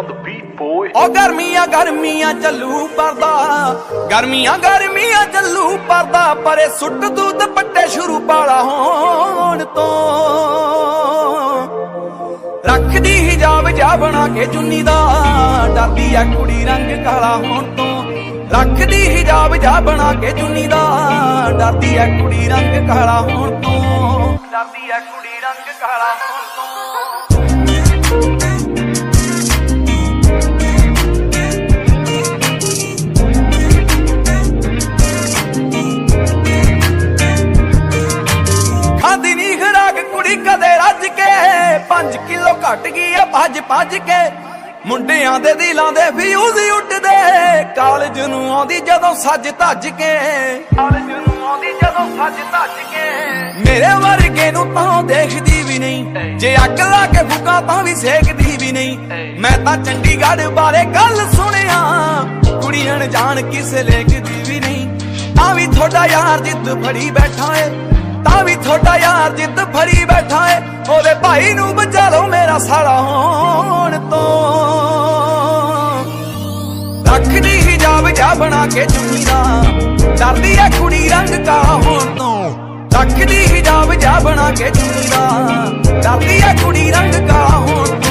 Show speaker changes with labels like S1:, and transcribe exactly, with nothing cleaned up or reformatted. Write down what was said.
S1: on the beat, boy.
S2: ओ गर्मियां गर्मियां चलू परदा, गर्मियां गर्मियां चलू परदा, परे सुट दूध पट्टे शुरू पाला होण तो रख दी हिजाब जा बना के चुन्नी दा, डरदी है कुड़ी रंग काला होण तो रख दी हिजाब जा बना के चुन्नी दा, डरदी है कुड़ी रंग काला होण तो डरदी है कुड़ी रंग काला होण तो। कदे रज के पांच किलो घट गई है भज भज के, मुंडियां दे दिलां दे फ्यूज उठदे, कालज नूं आउंदी जदों सज धज के, कालज नूं आउंदी जदों सज धज के। मेरे वर्गे नूं तां देखदी भी नहीं, जे अग ला के फुका तां भी सेकदी भी नहीं। मैं तां चंडीगढ़ बारे गल सुनिया, कुड़ी अनजान किसे लेकदी भी नहीं। तां भी थोड़ा यार जिद फड़ी बैठा है, तां भी थोड़ा यार जिद फड़ी बैठा है, ओदे भाई नूं बचा लो मेरा साला होण तो। रख दी हिजाब जा बना के चुन्नी दा, डरदी है कुड़ी रंग काला होण तो रख दी हिजाब जा बना के चुन्नी दा, डरदी है कुड़ी रंग काला होण